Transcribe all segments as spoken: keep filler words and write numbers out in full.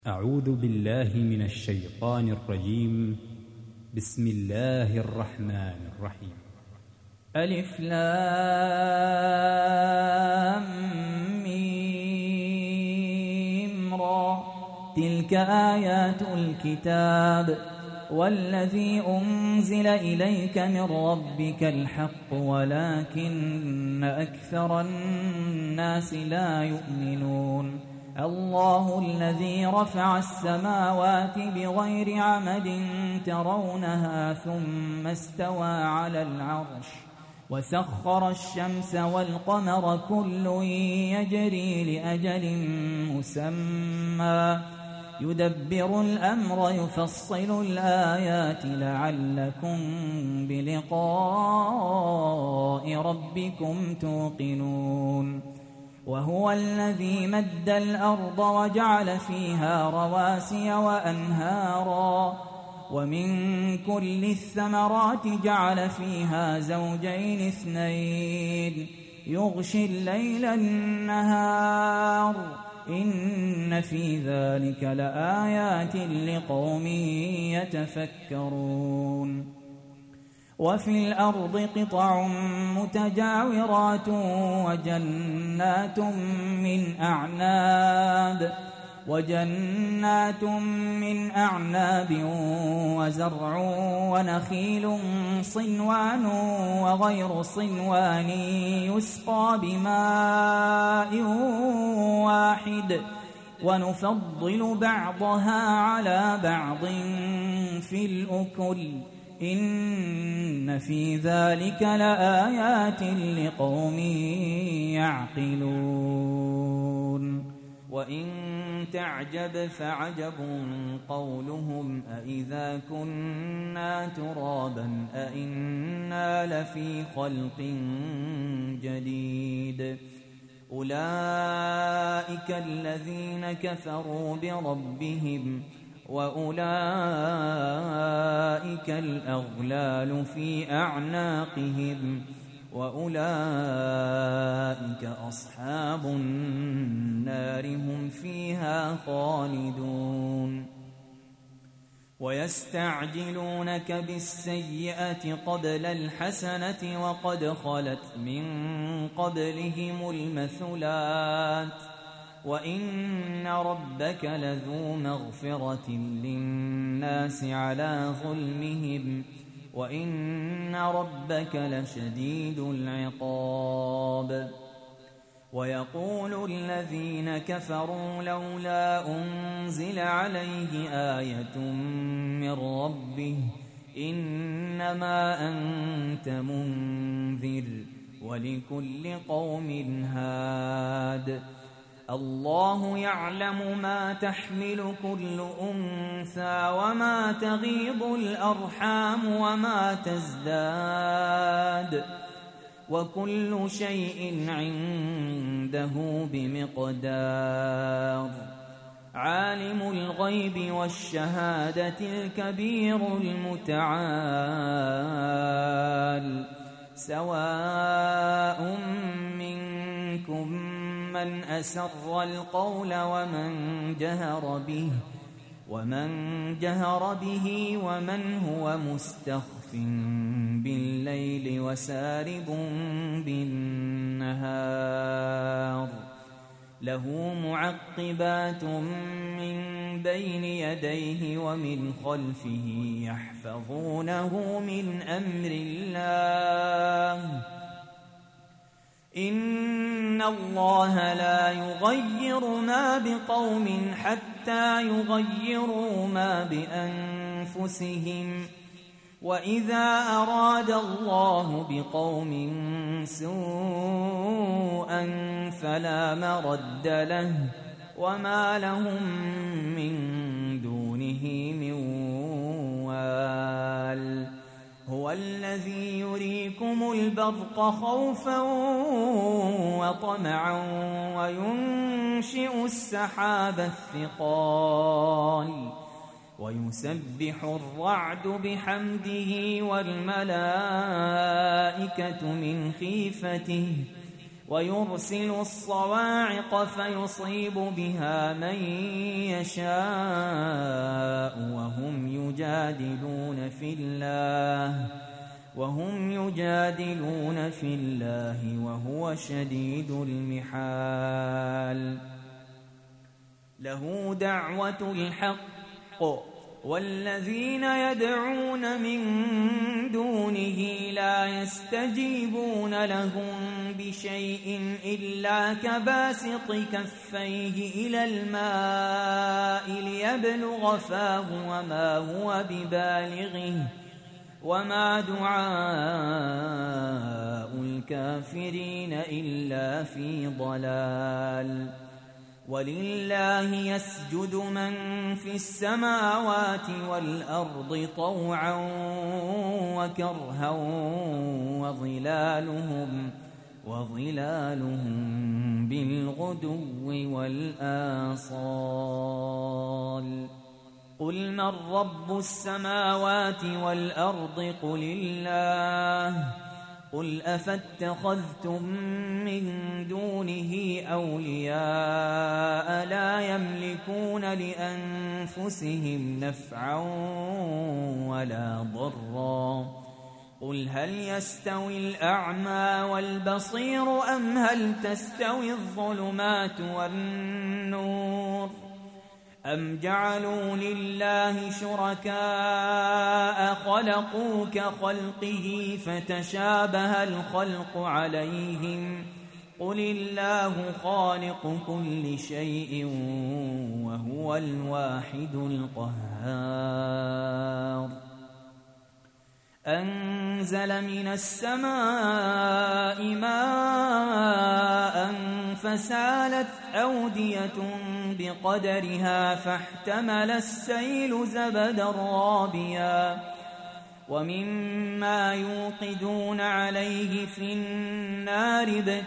أعوذ بالله من الشيطان الرجيم. بسم الله الرحمن الرحيم. ألف لام ميم را تلك آيات الكتاب والذي أنزل إليك من ربك الحق ولكن أكثر الناس لا يؤمنون. الله الذي رفع السماوات بغير عمد ترونها ثم استوى على العرش وسخر الشمس والقمر كل يجري لأجل مسمى يدبر الأمر يفصل الآيات لعلكم بلقاء ربكم توقنون. وهو الذي مد الأرض وجعل فيها رواسي وأنهارا ومن كل الثمرات جعل فيها زوجين اثنين يغشي الليل النهار إن في ذلك لآيات لقوم يتفكرون. وفي الأرض قطع متجاورات وجنات من أعناب وجنات من أعناب وزرع ونخيل صنوان وغير صنوان يسقى بماء واحد ونفضل بعضها على بعض في الأكل إن في ذلك لآيات لقوم يعقلون. وإن تعجب فعجب قولهم أإذا كنا ترابا أإنا لفي خلق جديد أولئك الذين كفروا بربهم وأولئك الأغلال في أعناقهم وأولئك أصحاب النار هم فيها خالدون. ويستعجلونك بالسيئة قبل الحسنة وقد خلت من قبلهم المثلات وإن ربك لذو مغفرة للناس على ظلمهم وإن ربك لشديد العقاب. ويقول الذين كفروا لولا أنزل عليه آية من ربه إنما أنت منذر ولكل قوم هاد الله يعلم ما تحمل كل أنثى وما تغيض الأرحام وما تزداد وكل شيء عنده بمقدار. عالم الغيب والشهادة الكبير المتعال سواء منكم من أسر القول ومن جهر به ومن جهر به ومن هو مستخف بالليل وسارب بالنهار له معقبات من بين يديه ومن خلفه يحفظونه من أمر الله إن الله لا يغير ما بقوم حتى يغيروا ما بأنفسهم وإذا أراد الله بقوم سوءا فلا مرد له وما لهم من دونه من وال. هو الذي يريكم البرق خوفا وطمعا وينشئ السحاب الثقال ويسبح الرعد بحمده والملائكة من خيفته ويرسل الصواعق فيصيب بها من يشاء وهم يجادلون في الله وهم يجادلون في الله وهو شديد المحال. له دعوة الحق والذين يدعون من دونه لا يستجيبون لهم بشيء إلا كباسط كفيه إلى الماء ليبلغ فاه وما هو ببالغه وما دعاء الكافرين إلا في ضلال. ولله يسجد من في السماوات والأرض طوعا وكرها وظلالهم وظلالهم بالغدو والآصال. قل من رب السماوات والأرض قل الله. قل أفاتخذتم من دونه أولياء لا يملكون لأنفسهم نفعا ولا ضرا. قل هل يستوي الأعمى والبصير أم هل تستوي الظلمات والنور أم جعلوا لله شركاء خلقوا كخلقه فتشابه الخلق عليهم قل الله خالق كل شيء وهو الواحد القهار. أنزل من السماء ماء فسالت أودية بقدرها فاحتمل السيل زبدا رابيا ومما يوقدون عليه في النار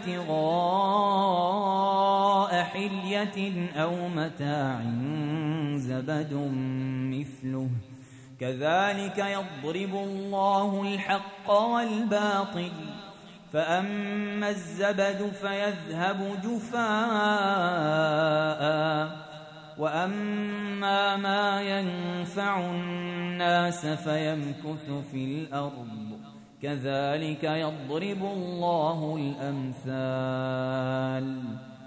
ابتغاء حلية أو متاع زبد مثله كذلك يضرب الله الحق والباطل فأما الزبد فيذهب جفاء وأما ما ينفع الناس فيمكث في الأرض كذلك يضرب الله الأمثال.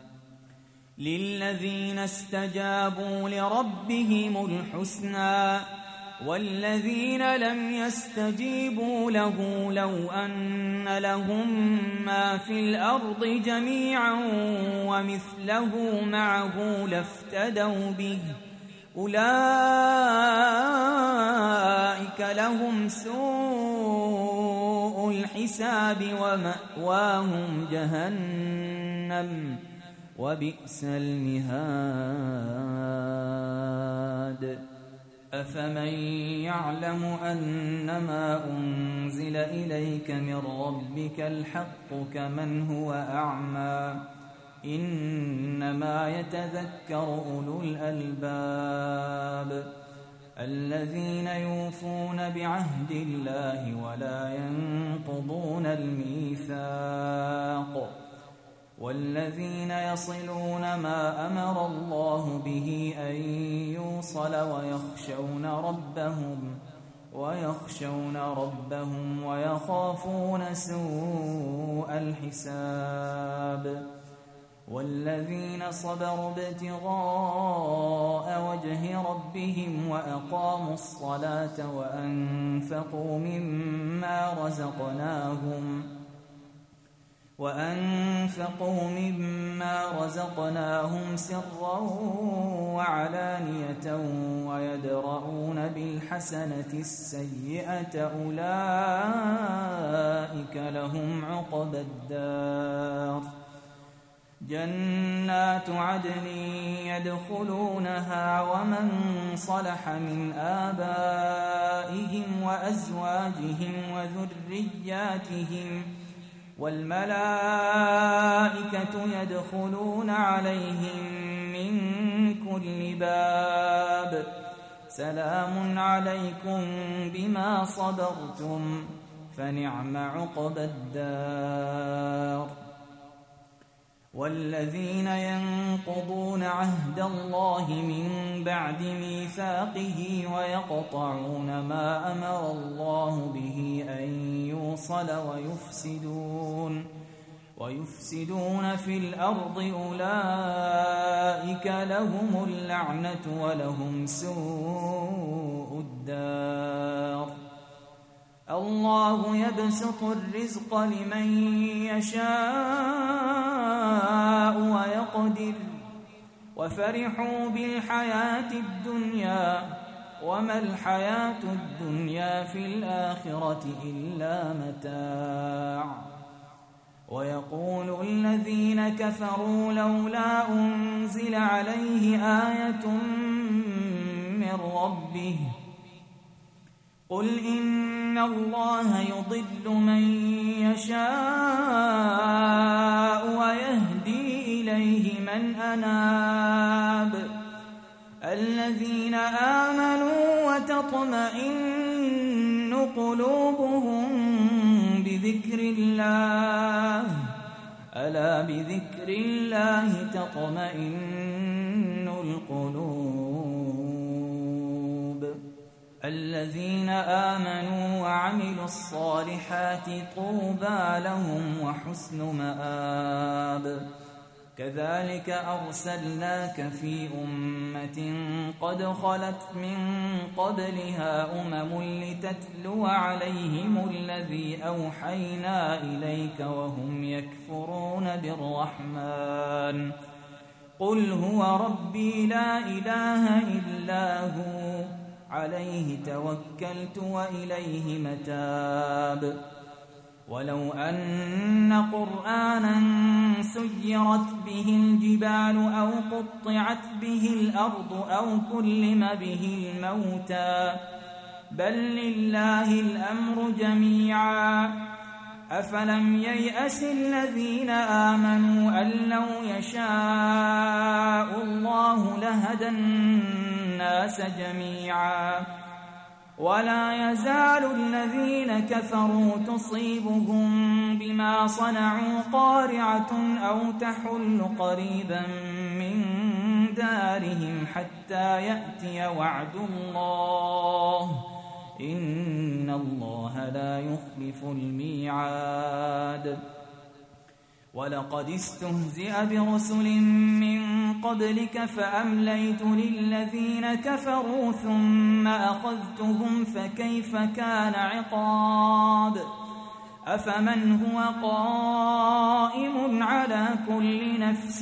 للذين استجابوا لربهم الحسنى والذين لم يستجيبوا له لو أن لهم ما في الأرض جميعا ومثله معه لافتدوا به أولئك لهم سوء الحساب ومأواهم جهنم وبئس المهاد. أفمن يعلم أنما أنزل إليك من ربك الحق كمن هو أعمى إنما يتذكر أولو الألباب الذين يوفون بعهد الله ولا ينقضون الميثاق والذين يصلون ما أمر الله به أن يوصل ويخشون ربهم ويخشون ربهم ويخافون سوء الحساب والذين صبروا ابتغاء وجه ربهم وأقاموا الصلاة وأنفقوا مما رزقناهم وأنفقوا مما رزقناهم سرا وعلانية ويدرؤون بالحسنة السيئة أولئك لهم عقبى الدار جنات عدن يدخلونها ومن صلح من آبائهم وأزواجهم وذرياتهم والملائكة يدخلون عليهم من كل باب سلام عليكم بما صبرتم فنعم عقبى الدار. والذين ينقضون عهد الله من بعد ميثاقه ويقطعون ما أمر الله به أن يوصل ويفسدون ويفسدون في الأرض أولئك لهم اللعنة ولهم سوء الدار. الله يبسط الرزق لمن يشاء ويقدر وفرحوا بالحياة الدنيا وما الحياة الدنيا في الآخرة إلا متاع. ويقول الذين كفروا لولا أنزل عليه آية من ربه قل إن الله يضل من يشاء ويهدي إليه من أناب. الذين آمنوا وتطمئن قلوبهم بذكر الله ألا بذكر الله تطمئن القلوب. الذين آمنوا وعملوا الصالحات طوبى لهم وحسن مآب. كذلك أرسلناك في أمة قد خلت من قبلها أمم لتتلو عليهم الذي أوحينا إليك وهم يكفرون بالرحمن قل هو ربي لا إله إلا هو عليه توكلت وإليه متاب. ولو أن قرآنا سيرت به الجبال أو قطعت به الأرض أو كلم به الموتى بل لله الأمر جميعا أفلم ييأس الذين آمنوا أن لو يشاء الله لهدى الناس جميعا. ولا يزال الذين كفروا تصيبهم بما صنعوا قارعة أو تحل قريبا من دارهم حتى يأتي وعد الله إن الله لا يخلف الميعاد. ولقد استهزئ برسل من قبلك فأمليت للذين كفروا ثم أخذتهم فكيف كان عقاب. أفمن هو قائم على كل نفس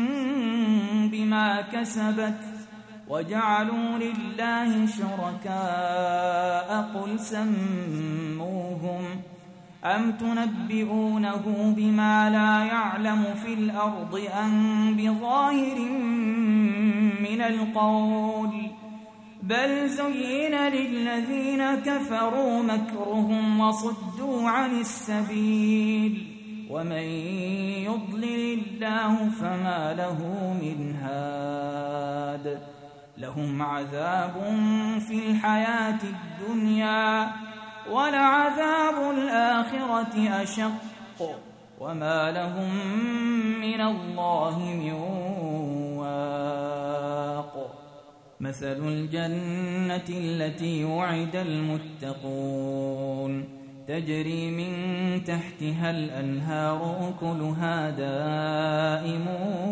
بما كسبت وجعلوا لله شركاء قل سموهم أم تنبئونه بما لا يعلم في الأرض أم بظاهر من القول بل زين للذين كفروا مكرهم وصدوا عن السبيل ومن يضلل الله فما له من هاد. لهم عذاب في الحياة الدنيا ولعذاب الآخرة أشق وما لهم من الله من واق. مثل الجنة التي وعد المتقون تجري من تحتها الأنهار أكلها دائم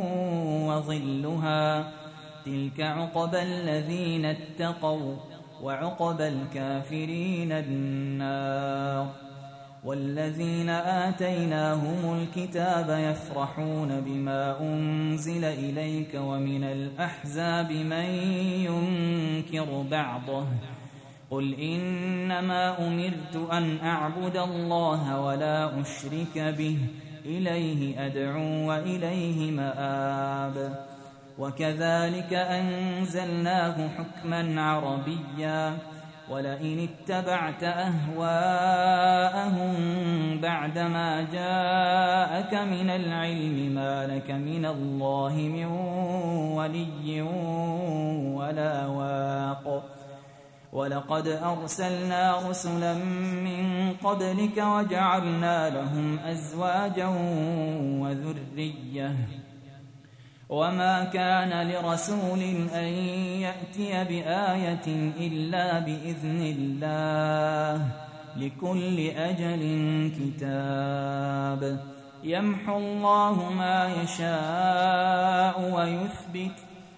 وظلها تلك عقبى الذين اتقوا وعقبى الكافرين النار. والذين آتيناهم الكتاب يفرحون بما أنزل إليك ومن الأحزاب من ينكر بعضه قل إنما أمرت أن أعبد الله ولا أشرك به إليه أدعو وإليه مآب. وكذلك أنزلناه حكما عربيا ولئن اتبعت أهواءهم بعدما جاءك من العلم ما لك من الله من ولي ولا واق. ولقد أرسلنا رسلا من قبلك وجعلنا لهم أزواجا وذرية وما كان لرسول أن يأتي بآية إلا بإذن الله لكل أجل كتاب يمحو الله ما يشاء ويثبت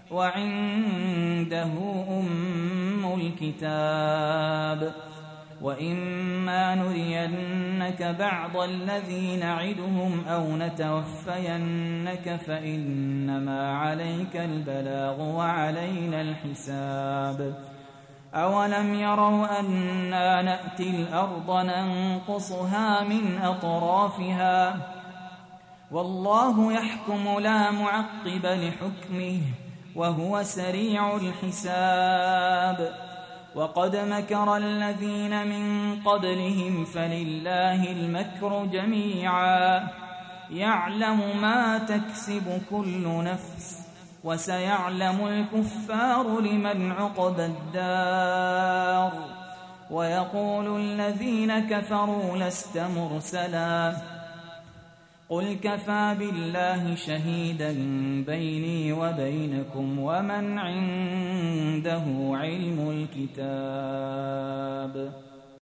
وعنده أم الكتاب وإما نرينك بعض الذي نعدهم أو نتوفينك فإنما عليك البلاغ وعلينا الحساب أولم يروا أنا نأتي الأرض ننقصها من أطرافها والله يحكم لا معقب لحكمه وهو سريع الحساب وقد مكر الذين من قبلهم فلله المكر جميعا يعلم ما تكسب كل نفس وسيعلم الكفار لمن عقبى الدار ويقول الذين كفروا لست مرسلا قل كفى بالله شهيدا بيني وبينكم ومن عنده علم الكتاب